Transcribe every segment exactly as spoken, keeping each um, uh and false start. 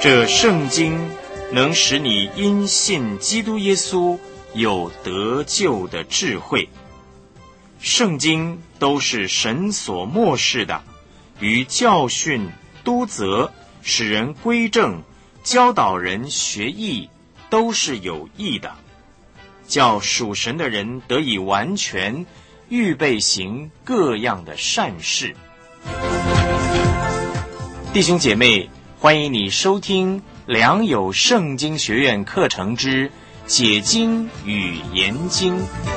这圣经能使你因信基督耶稣有得救的智慧。圣经都是神所默示的，于教训、督责、使人归正、教导人学义，都是有益的，叫属神的人得以完全，预备行各样的善事。弟兄姐妹，欢迎你收听良友圣经学院课程之解经与研经。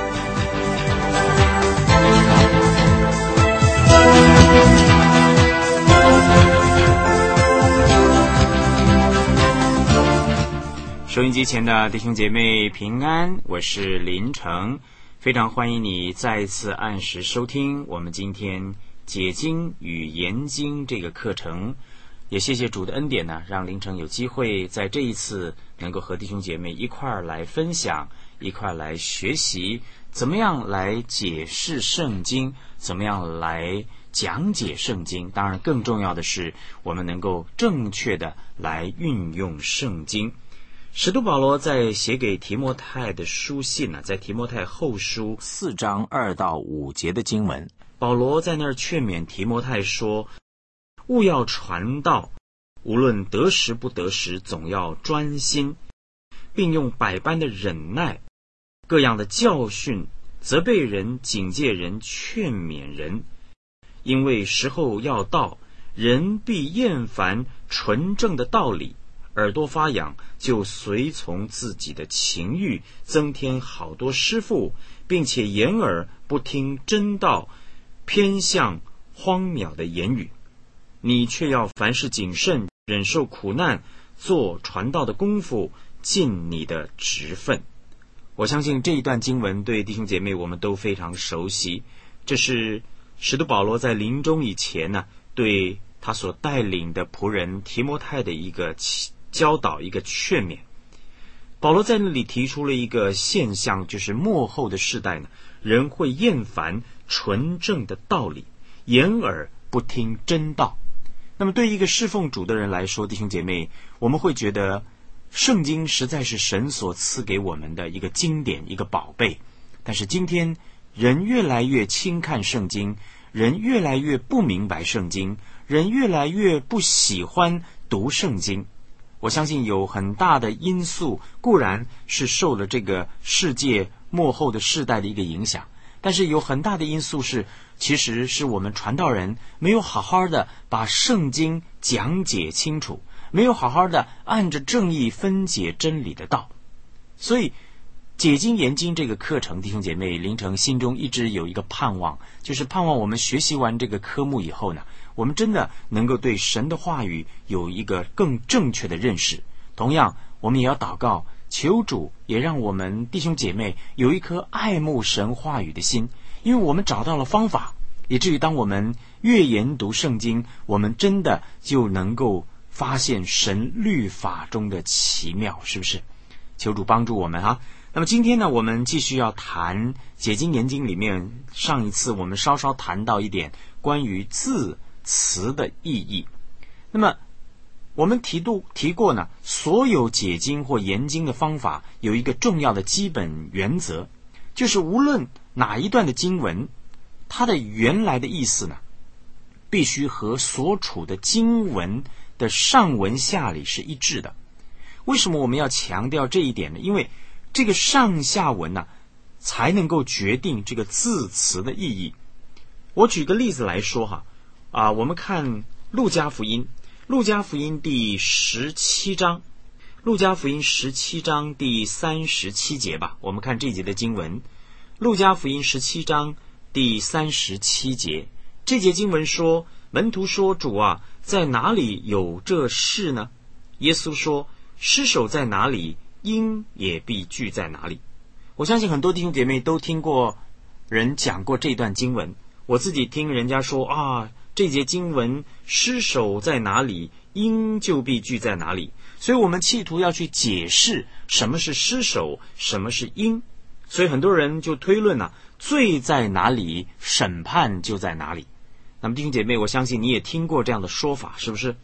收音机前的弟兄姐妹平安，我是林成，非常欢迎你再一次按时收听我们今天解经与研经这个课程。也谢谢主的恩典呢，让林成有机会在这一次能够和弟兄姐妹一块儿来分享，一块儿来学习怎么样来解释圣经，怎么样来讲解圣经。当然更重要的是我们能够正确的来运用圣经。使徒保罗在写给提摩太的书信呢，在提摩太后书四章二到五节的经文，保罗在那儿劝勉提摩太说，务要传道，无论得时不得时，总要专心，并用百般的忍耐，各样的教训，责备人，警戒人，劝勉人。因为时候要到，人必厌烦纯正的道理，耳朵发痒，就随从自己的情欲，增添好多师傅，并且掩耳不听真道，偏向荒渺的言语。你却要凡事谨慎，忍受苦难，做传道的功夫，尽你的职分。我相信这一段经文对弟兄姐妹我们都非常熟悉，这是使徒保罗在临终以前呢，对他所带领的仆人提摩太的一个教导，一个劝勉。保罗在那里提出了一个现象，就是末后的世代呢，人会厌烦纯正的道理，掩耳不听真道。那么对一个侍奉主的人来说，弟兄姐妹，我们会觉得圣经实在是神所赐给我们的一个经典，一个宝贝。但是今天人越来越轻看圣经，人越来越不明白圣经，人越来越不喜欢读圣经。我相信有很大的因素，固然是受了这个世界末后的世代的一个影响，但是有很大的因素是，其实是我们传道人没有好好的把圣经讲解清楚，没有好好的按着正义分解真理的道。所以解经研经这个课程，弟兄姐妹，林成心中一直有一个盼望，就是盼望我们学习完这个科目以后呢，我们真的能够对神的话语有一个更正确的认识。同样我们也要祷告，求主也让我们弟兄姐妹有一颗爱慕神话语的心，因为我们找到了方法，以至于当我们越研读圣经，我们真的就能够发现神律法中的奇妙，是不是？求主帮助我们哈。那么今天呢，我们继续要谈解经研经里面，上一次我们稍稍谈到一点关于字词的意义。那么我们提度提过呢，所有解经或研经的方法有一个重要的基本原则，就是无论哪一段的经文，它的原来的意思呢，必须和所处的经文的上文下理是一致的。为什么我们要强调这一点呢？因为这个上下文呢，才能够决定这个字词的意义。我举个例子来说哈，啊，我们看路加福音，路加福音第十七章，路加福音十七章第三十七节吧，我们看这一节的经文。路加福音十七章第三十七节，这节经文说，门徒说，主啊，在哪里有这事呢？耶稣说，尸首在哪里，鹰也必聚在哪里。我相信很多弟兄姐妹都听过人讲过这段经文，我自己听人家说啊，这节经文尸首在哪里，鹰就必聚在哪里。所以我们企图要去解释什么是尸首，什么是鹰。所以很多人就推论啊，罪在哪里，审判就在哪里。那么弟兄姐妹，我相信你也听过这样的说法，是不是？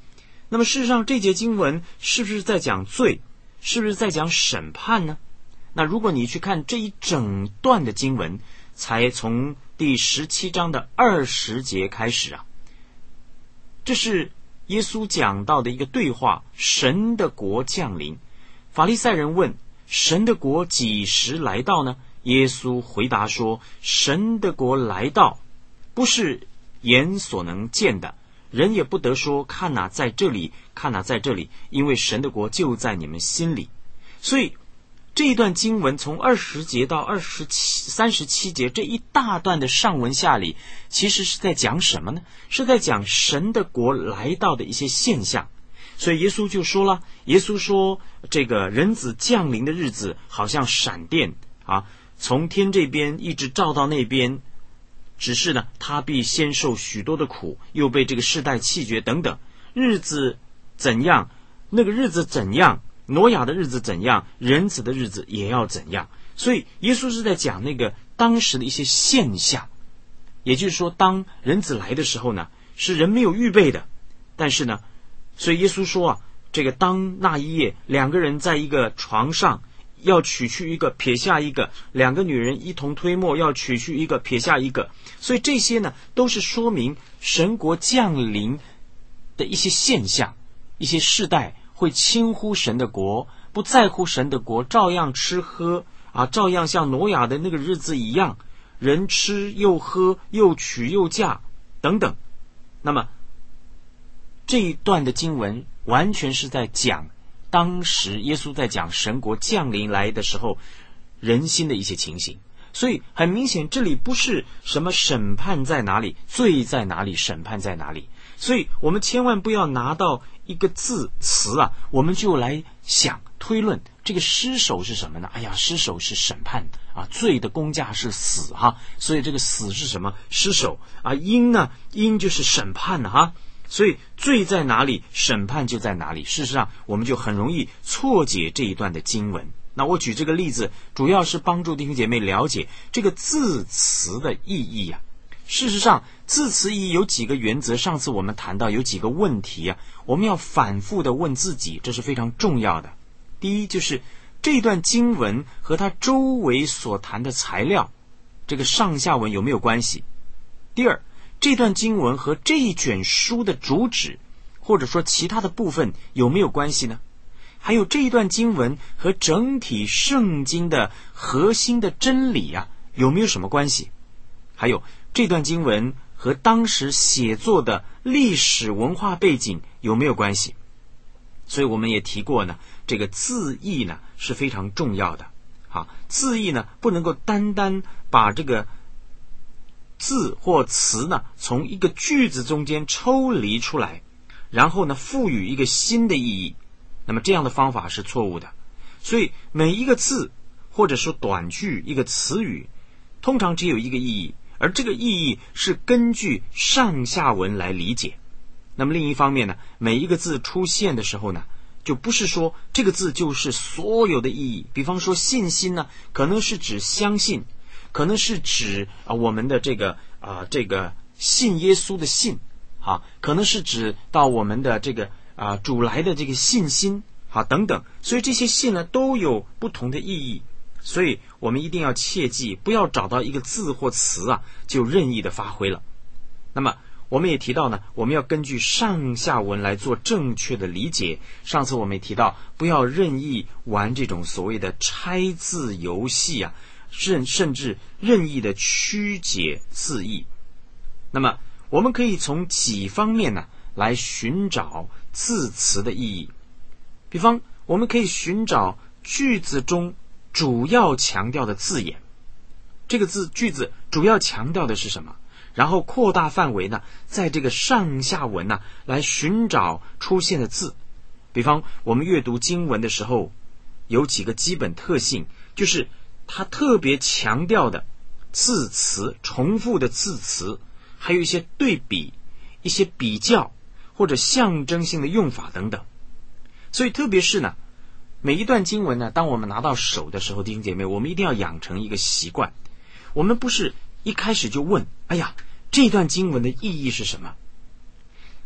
那么事实上这节经文是不是在讲罪，是不是在讲审判呢？那如果你去看这一整段的经文，才从第十七章的二十节开始啊，这是耶稣讲到的一个对话，神的国降临。法利赛人问，神的国几时来到呢？耶稣回答说，神的国来到，不是眼所能见的，人也不得说看哪在这里，看哪在这里，因为神的国就在你们心里。所以这一段经文从二十节到二十七、三十七节这一大段的上文下理，其实是在讲什么呢？是在讲神的国来到的一些现象。所以耶稣就说了，耶稣说这个人子降临的日子好像闪电啊，从天这边一直照到那边，只是呢他必先受许多的苦，又被这个世代弃绝等等。日子怎样，那个日子怎样，挪亚的日子怎样，人子的日子也要怎样。所以耶稣是在讲那个当时的一些现象，也就是说当人子来的时候呢，是人没有预备的。但是呢，所以耶稣说啊，这个当那一夜两个人在一个床上，要取去一个撇下一个，两个女人一同推磨，要取去一个撇下一个。所以这些呢都是说明神国降临的一些现象，一些世代会轻忽神的国，不在乎神的国，照样吃喝啊，照样像挪亚的那个日子一样，人吃又喝又娶又嫁等等。那么这一段的经文完全是在讲当时耶稣在讲神国降临来的时候人心的一些情形。所以很明显这里不是什么审判在哪里，罪在哪里，审判在哪里。所以我们千万不要拿到一个字词啊，我们就来想推论这个尸首是什么呢？哎呀，尸首是审判啊，罪的工价是死哈、啊，所以这个死是什么？尸首啊，因呢，因就是审判哈、啊。所以罪在哪里，审判就在哪里。事实上我们就很容易错解这一段的经文。那我举这个例子主要是帮助弟兄姐妹了解这个字词的意义啊。事实上字词意义有几个原则，上次我们谈到有几个问题啊，我们要反复的问自己，这是非常重要的。第一，就是这段经文和它周围所谈的材料，这个上下文有没有关系？第二，这段经文和这一卷书的主旨或者说其他的部分有没有关系呢？还有这一段经文和整体圣经的核心的真理啊有没有什么关系？还有这段经文和当时写作的历史文化背景有没有关系？所以我们也提过呢，这个字义呢是非常重要的。好，字义呢不能够单单把这个字或词呢从一个句子中间抽离出来，然后呢赋予一个新的意义，那么这样的方法是错误的。所以每一个字或者说短句，一个词语通常只有一个意义，而这个意义是根据上下文来理解。那么另一方面呢，每一个字出现的时候呢，就不是说这个字就是所有的意义。比方说信心呢，可能是指相信，可能是指啊我们的这个啊这个信耶稣的信啊，可能是指到我们的这个啊主来的这个信心啊等等。所以这些信呢都有不同的意义，所以我们一定要切记，不要找到一个字或词啊就任意的发挥了。那么我们也提到呢，我们要根据上下文来做正确的理解。上次我们也提到，不要任意玩这种所谓的拆字游戏啊，甚甚至任意的曲解字义。那么我们可以从几方面呢来寻找字词的意义。比方我们可以寻找句子中主要强调的字眼，这个字句子主要强调的是什么，然后扩大范围呢，在这个上下文呢来寻找出现的字。比方我们阅读经文的时候，有几个基本特性，就是它特别强调的字词，重复的字词，还有一些对比，一些比较或者象征性的用法等等。所以特别是呢，每一段经文呢，当我们拿到手的时候，弟兄姐妹，我们一定要养成一个习惯，我们不是一开始就问，哎呀，这段经文的意义是什么？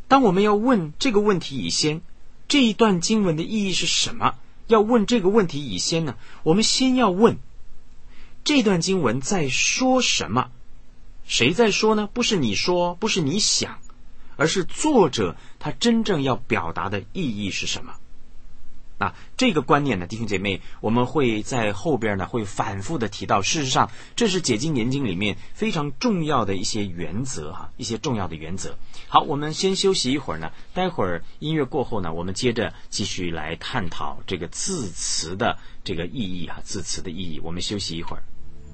当我们要问这个问题以先，这一段经文的意义是什么？要问这个问题以先呢，我们先要问这段经文在说什么？谁在说呢？不是你说，不是你想，而是作者他真正要表达的意义是什么？啊，这个观念呢，弟兄姐妹，我们会在后边呢会反复的提到。事实上，这是解经研经里面非常重要的一些原则哈，一些重要的原则。好，我们先休息一会儿呢，待会儿音乐过后呢，我们接着继续来探讨这个字词的这个意义哈，字词的意义。我们休息一会儿。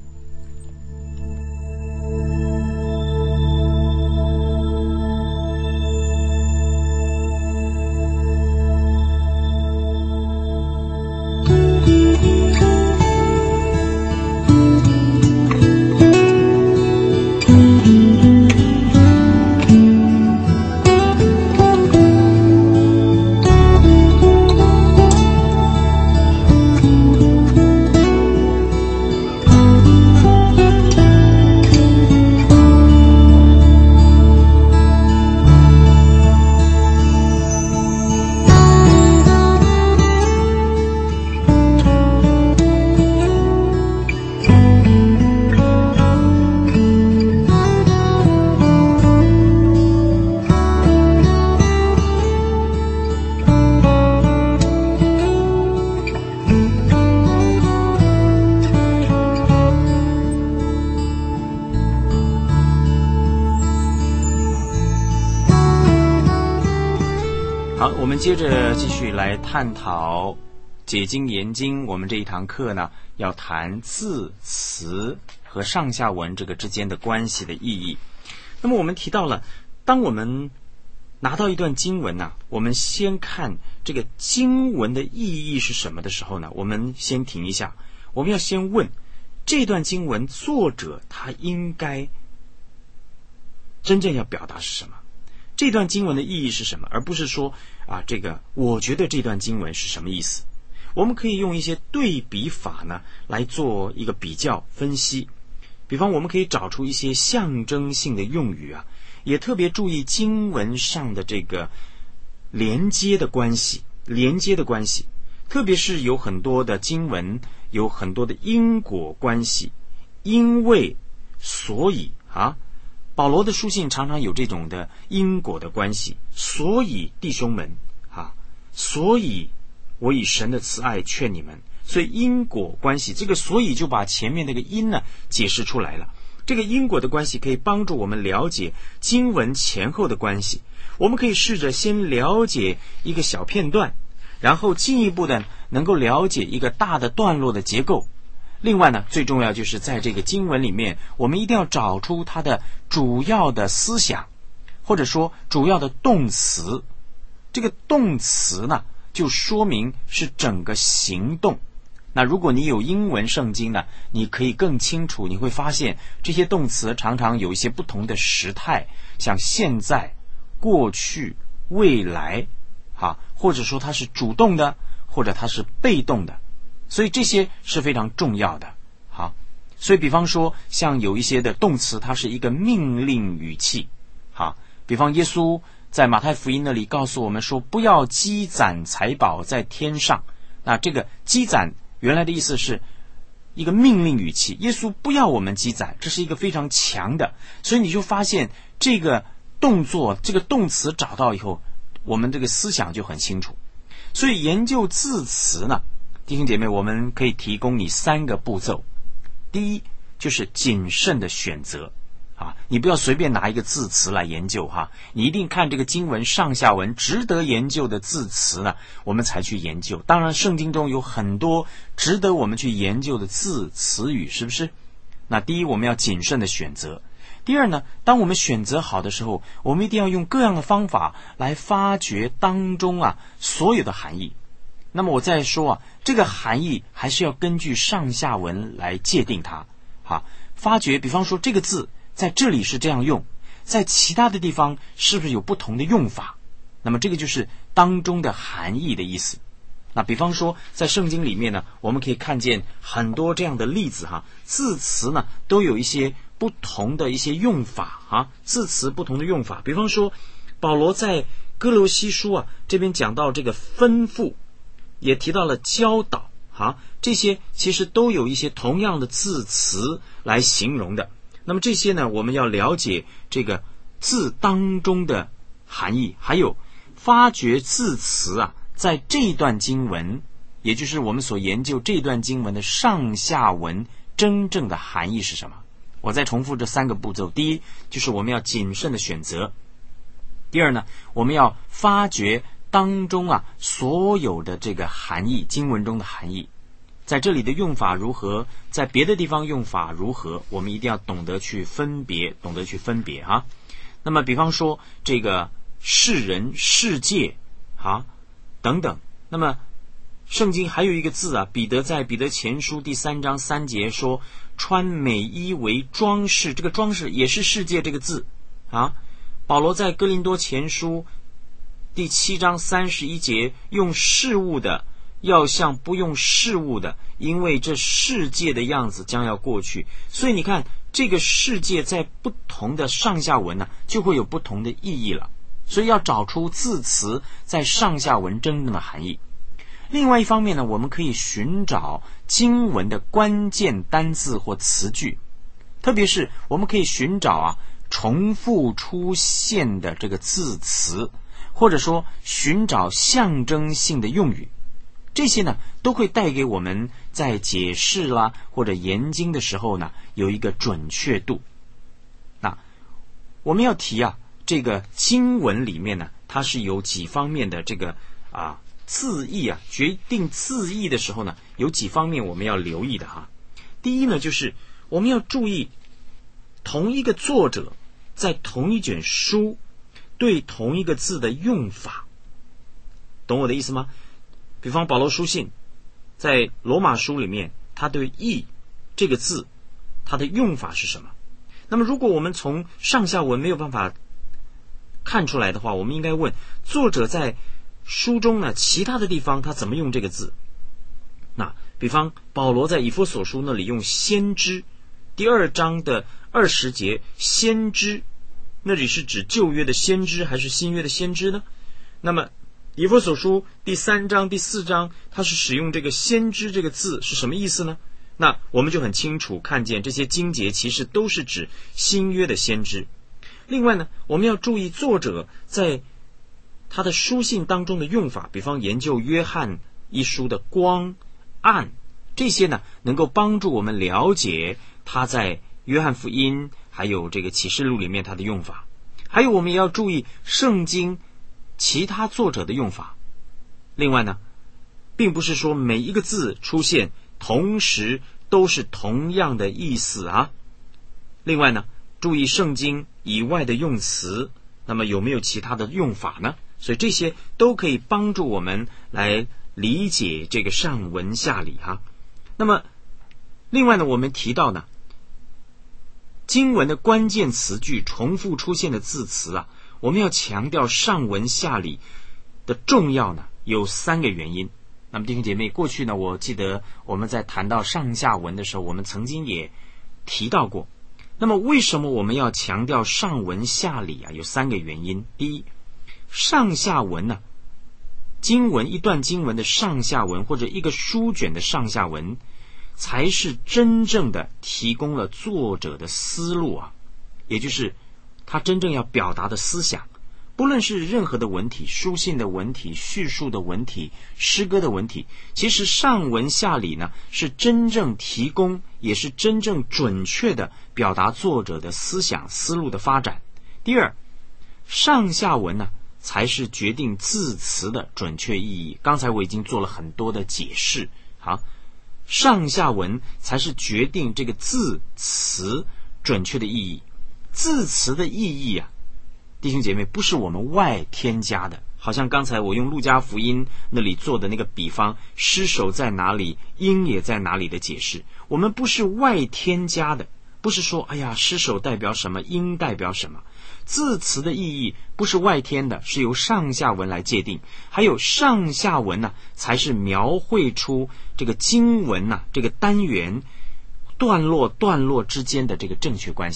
好，我们接着继续来探讨解经研经。我们这一堂课呢，要谈字词和上下文这个之间的关系的意义。那么我们提到了，当我们拿到一段经文呢、啊，我们先看这个经文的意义是什么的时候呢，我们先停一下，我们要先问这段经文作者他应该真正要表达是什么？这段经文的意义是什么？而不是说啊，这个我觉得这段经文是什么意思？我们可以用一些对比法呢来做一个比较分析。比方，我们可以找出一些象征性的用语啊，也特别注意经文上的这个连接的关系，连接的关系，特别是有很多的经文有很多的因果关系，因为所以啊。保罗的书信常常有这种的因果的关系，所以弟兄们啊，所以我以神的慈爱劝你们，所以因果关系，这个所以就把前面那个因呢解释出来了。这个因果的关系可以帮助我们了解经文前后的关系。我们可以试着先了解一个小片段，然后进一步的能够了解一个大的段落的结构。另外呢，最重要就是在这个经文里面，我们一定要找出它的主要的思想，或者说主要的动词。这个动词呢，就说明是整个行动。那如果你有英文圣经呢，你可以更清楚，你会发现这些动词常常有一些不同的时态，像现在、过去、未来，啊，或者说它是主动的，或者它是被动的。所以这些是非常重要的。好，所以比方说像有一些的动词，它是一个命令语气。好，比方耶稣在马太福音那里告诉我们说，不要积攒财宝在天上。那这个积攒原来的意思是一个命令语气，耶稣不要我们积攒，这是一个非常强的。所以你就发现这个动作，这个动词找到以后，我们这个思想就很清楚。所以研究字词呢，弟兄姐妹，我们可以提供你三个步骤。第一，就是谨慎的选择啊，你不要随便拿一个字词来研究哈，你一定看这个经文上下文值得研究的字词呢，我们才去研究。当然，圣经中有很多值得我们去研究的字词语，是不是？那第一，我们要谨慎的选择。第二呢，当我们选择好的时候，我们一定要用各样的方法来发掘当中啊所有的含义。那么我再说啊，这个含义还是要根据上下文来界定它。好，发掘，比方说这个字在这里是这样用，在其他的地方是不是有不同的用法？那么这个就是当中的含义的意思。那比方说在圣经里面呢，我们可以看见很多这样的例子哈，字词呢都有一些不同的一些用法啊，字词不同的用法。比方说保罗在哥罗西书啊这边讲到这个吩咐，也提到了教导啊，这些其实都有一些同样的字词来形容的。那么这些呢，我们要了解这个字当中的含义，还有发掘字词啊，在这一段经文，也就是我们所研究这段经文的上下文真正的含义是什么。我再重复这三个步骤：第一，就是我们要谨慎的选择；第二呢，我们要发掘当中啊所有的这个含义，经文中的含义，在这里的用法如何，在别的地方用法如何，我们一定要懂得去分别，懂得去分别啊。那么比方说这个世人、世界啊等等，那么圣经还有一个字啊，彼得在彼得前书第三章三节说，穿美衣为装饰，这个装饰也是世界这个字啊。保罗在哥林多前书第七章三十一节，用事物的要像不用事物的，因为这世界的样子将要过去。所以你看，这个世界在不同的上下文呢、啊，就会有不同的意义了。所以要找出字词在上下文真正的含义。另外一方面呢，我们可以寻找经文的关键单字或词句，特别是我们可以寻找啊重复出现的这个字词，或者说寻找象征性的用语。这些呢都会带给我们在解释啦或者研经的时候呢有一个准确度。那我们要提啊，这个经文里面呢，它是有几方面的这个啊字义啊，决定字义的时候呢，有几方面我们要留意的哈。第一呢，就是我们要注意同一个作者在同一卷书对同一个字的用法，懂我的意思吗？比方保罗书信在罗马书里面，他对义这个字它的用法是什么？那么如果我们从上下文没有办法看出来的话，我们应该问作者在书中呢其他的地方他怎么用这个字。那比方保罗在以弗所书那里用先知，第二章的二十节，先知那里是指旧约的先知还是新约的先知呢？那么以弗所书第三章第四章他是使用这个先知这个字是什么意思呢？那我们就很清楚看见这些经节其实都是指新约的先知。另外呢，我们要注意作者在他的书信当中的用法，比方研究约翰一书的光暗，这些呢能够帮助我们了解他在约翰福音还有这个启示录里面他的用法。还有我们也要注意圣经其他作者的用法。另外呢，并不是说每一个字出现同时都是同样的意思啊。另外呢，注意圣经以外的用词，那么有没有其他的用法呢？所以这些都可以帮助我们来理解这个上文下理哈。那么另外呢，我们提到呢，经文的关键词句重复出现的字词啊，我们要强调上文下理的重要呢，有三个原因。那么弟兄姐妹，过去呢，我记得我们在谈到上下文的时候，我们曾经也提到过。那么为什么我们要强调上文下理啊？有三个原因。第一，上下文呢、啊，经文一段经文的上下文或者一个书卷的上下文，才是真正的提供了作者的思路啊，也就是他真正要表达的思想。不论是任何的文体，书信的文体、叙述的文体、诗歌的文体，其实上文下理呢，是真正提供也是真正准确的表达作者的思想思路的发展。第二，上下文呢，才是决定字词的准确意义。刚才我已经做了很多的解释，好，上下文才是决定这个字词准确的意义。字词的意义啊，弟兄姐妹，不是我们外添加的。好像刚才我用路加福音那里做的那个比方，尸首在哪里，鹰也在哪里的解释，我们不是外添加的，不是说哎呀尸首代表什么，鹰代表什么。字词的意义不是外添的，是由上下文来界定。还有上下文呢、啊，才是描绘出这个经文呐、啊，这个单元段落段落之间的这个正确关系。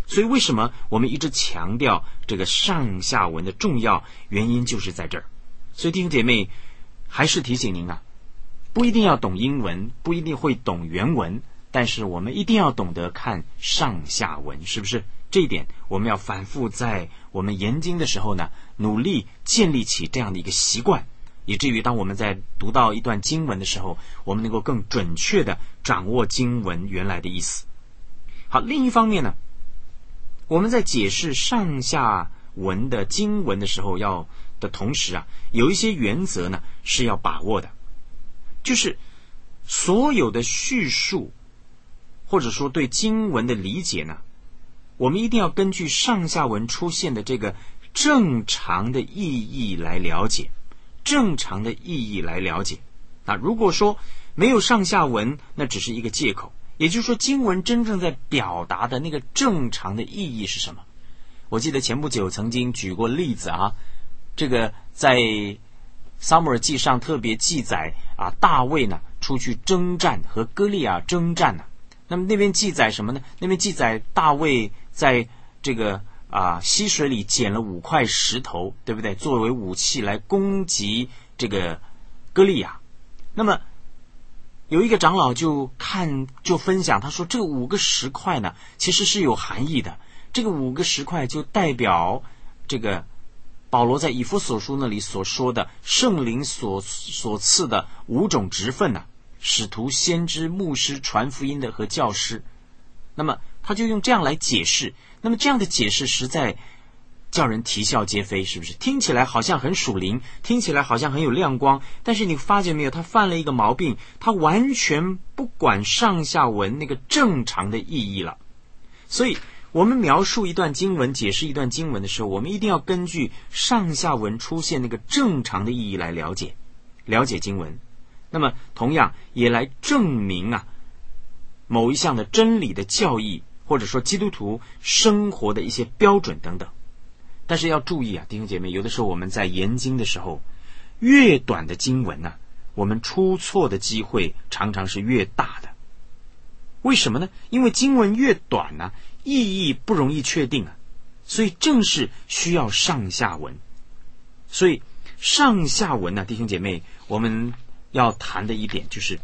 所以为什么我们一直强调这个上下文的重要，原因就是在这儿。所以弟兄姐妹，还是提醒您啊，不一定要懂英文，不一定会懂原文，但是我们一定要懂得看上下文，是不是？这一点我们要反复在我们研经的时候呢，努力建立起这样的一个习惯，以至于当我们在读到一段经文的时候，我们能够更准确地掌握经文原来的意思。好，另一方面呢，我们在解释上下文的经文的时候要的同时啊，有一些原则呢是要把握的，就是所有的叙述或者说对经文的理解呢，我们一定要根据上下文出现的这个正常的意义来了解，正常的意义来了解。那如果说没有上下文，那只是一个借口。也就是说，经文真正在表达的那个正常的意义是什么？我记得前不久曾经举过例子啊，这个在撒母耳记上特别记载啊，大卫呢出去征战，和歌利亚征战呢、啊。那么那边记载什么呢？那边记载大卫在这个啊溪水里捡了五块石头，对不对？作为武器来攻击这个歌利亚。那么有一个长老就看就分享，他说这个五个石块呢，其实是有含义的。这个五个石块就代表这个保罗在以弗所书那里所说的圣灵所所赐的五种职分呢、啊，使徒、先知、牧师、传福音的和教师。那么他就用这样来解释，那么这样的解释实在叫人啼笑皆非，是不是？听起来好像很属灵，听起来好像很有亮光，但是你发觉没有，他犯了一个毛病，他完全不管上下文那个正常的意义了。所以我们描述一段经文，解释一段经文的时候，我们一定要根据上下文出现那个正常的意义来了解了解经文。那么同样也来证明啊某一项的真理的教义，或者说基督徒生活的一些标准等等。但是要注意啊，弟兄姐妹，有的时候我们在研经的时候，越短的经文呢、啊，我们出错的机会常常是越大的。为什么呢？因为经文越短呢、啊，意义不容易确定啊，所以正是需要上下文。所以上下文呢、啊，弟兄姐妹，我们要谈的一点就是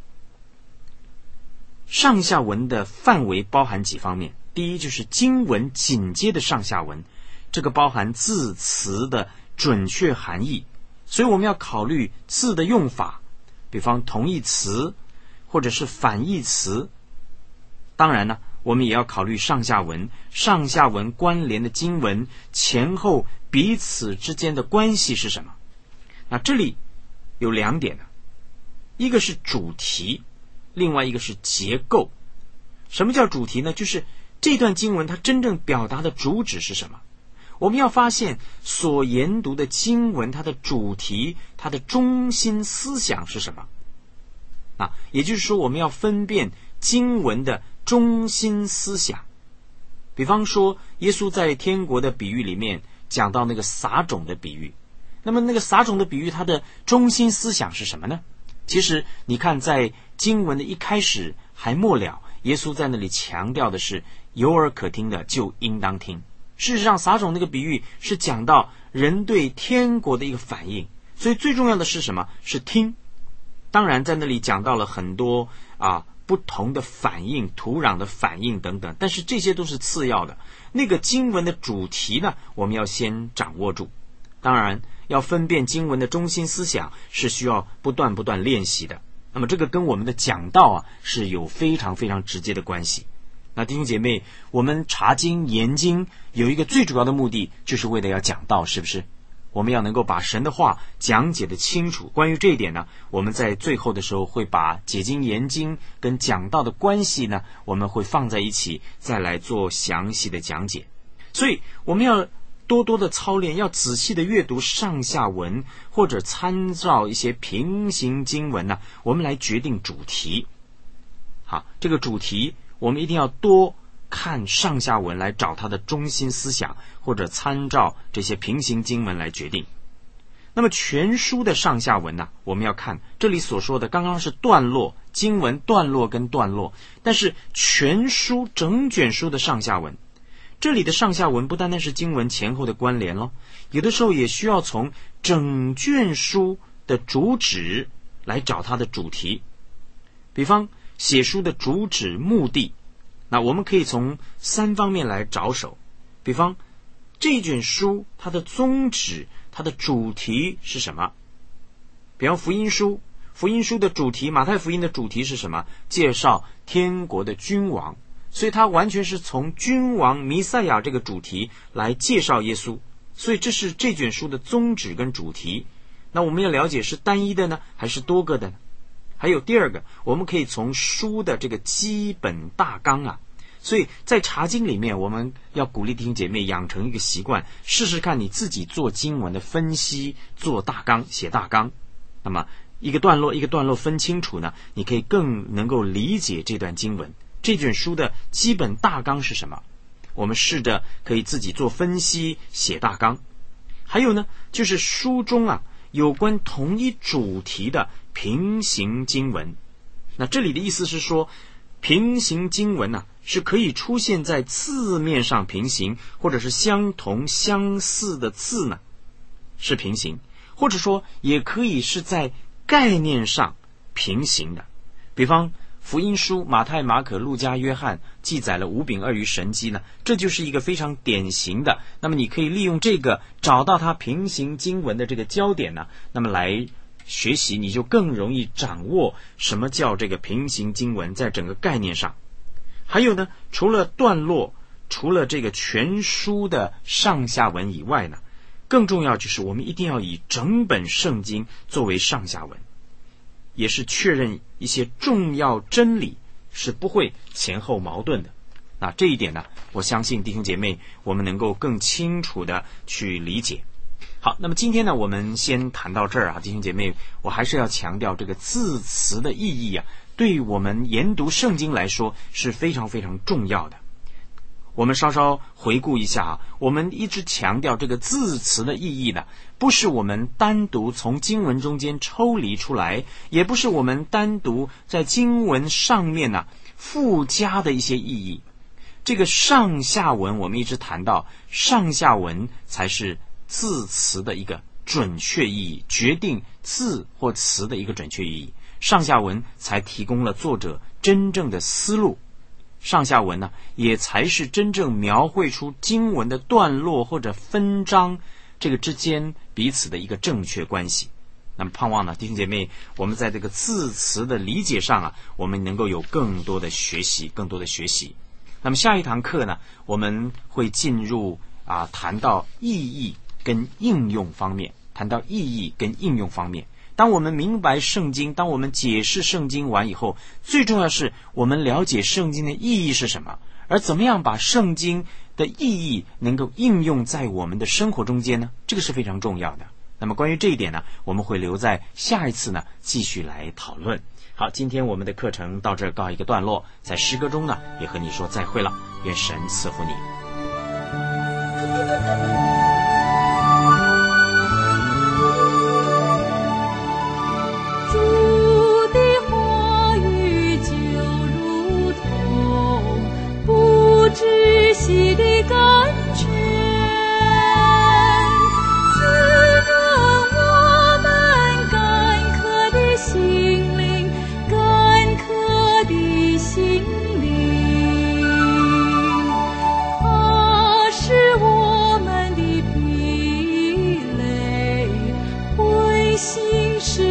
上下文的范围包含几方面。第一就是经文紧接的上下文，这个包含字词的准确含义，所以我们要考虑字的用法，比方同义词或者是反义词。当然呢，我们也要考虑上下文，上下文关联的经文前后彼此之间的关系是什么。那这里有两点呢，一个是主题，另外一个是结构。什么叫主题呢？就是这段经文它真正表达的主旨是什么。我们要发现所研读的经文它的主题，它的中心思想是什么啊？也就是说，我们要分辨经文的中心思想。比方说耶稣在天国的比喻里面讲到那个撒种的比喻，那么那个撒种的比喻它的中心思想是什么呢？其实你看在经文的一开始还末了，耶稣在那里强调的是有耳可听的就应当听。事实上撒种那个比喻是讲到人对天国的一个反应，所以最重要的是什么？是听。当然在那里讲到了很多啊不同的反应，土壤的反应等等，但是这些都是次要的。那个经文的主题呢，我们要先掌握住。当然要分辨经文的中心思想是需要不断不断练习的，那么这个跟我们的讲道啊是有非常非常直接的关系。那弟兄姐妹，我们查经研经有一个最主要的目的，就是为了要讲道，是不是？我们要能够把神的话讲解的清楚。关于这一点呢，我们在最后的时候会把解经研经跟讲道的关系呢，我们会放在一起再来做详细的讲解。所以我们要多多的操练，要仔细的阅读上下文，或者参照一些平行经文呢，我们来决定主题。好，这个主题我们一定要多看上下文来找它的中心思想，或者参照这些平行经文来决定。那么全书的上下文呢、啊，我们要看这里所说的刚刚是段落，经文段落跟段落，但是全书整卷书的上下文， 这里的上下文不单单是经文前后的关联咯，有的时候也需要从整卷书的主旨来找它的主题。比方写书的主旨目的，那我们可以从三方面来着手。比方这一卷书它的宗旨，它的主题是什么？比方福音书，福音书的主题，马太福音的主题是什么？介绍天国的君王，所以它完全是从君王弥赛亚这个主题来介绍耶稣，所以这是这卷书的宗旨跟主题。那我们要了解是单一的呢，还是多个的呢？还有第二个，我们可以从书的这个基本大纲啊，所以在查经里面，我们要鼓励弟兄姐妹养成一个习惯，试试看你自己做经文的分析，做大纲，写大纲。那么一个段落一个段落分清楚呢，你可以更能够理解这段经文，这卷书的基本大纲是什么。我们试着可以自己做分析，写大纲。还有呢，就是书中啊有关同一主题的平行经文。那这里的意思是说，平行经文啊是可以出现在字面上平行，或者是相同相似的字呢是平行，或者说也可以是在概念上平行的。比方福音书马太、马可、路加、约翰记载了五饼二鱼神迹呢，这就是一个非常典型的。那么你可以利用这个找到它平行经文的这个焦点呢，那么来学习，你就更容易掌握什么叫这个平行经文在整个概念上。还有呢，除了段落，除了这个全书的上下文以外呢，更重要就是我们一定要以整本圣经作为上下文，也是确认一些重要真理是不会前后矛盾的。那这一点呢，我相信弟兄姐妹我们能够更清楚的去理解。好，那么今天呢，我们先谈到这儿啊，弟兄姐妹，我还是要强调这个字词的意义啊，对我们研读圣经来说是非常非常重要的。我们稍稍回顾一下啊，我们一直强调这个字词的意义呢，不是我们单独从经文中间抽离出来，也不是我们单独在经文上面呢附加的一些意义。这个上下文我们一直谈到，上下文才是字词的一个准确意义，决定字或词的一个准确意义。上下文才提供了作者真正的思路，上下文呢也才是真正描绘出经文的段落或者分章这个之间彼此的一个正确关系。那么盼望呢，弟兄姐妹，我们在这个字词的理解上啊，我们能够有更多的学习更多的学习。那么下一堂课呢，我们会进入啊谈到意义跟应用方面，谈到意义跟应用方面。当我们明白圣经，当我们解释圣经完以后，最重要是我们了解圣经的意义是什么，而怎么样把圣经的意义能够应用在我们的生活中间呢？这个是非常重要的。那么关于这一点呢，我们会留在下一次呢继续来讨论。好，今天我们的课程到这儿告一个段落，在诗歌中呢也和你说再会了，愿神赐福你。 窒息的甘泉，滋润我们干渴的心灵，干渴的心灵。它是我们的疲累，灰心是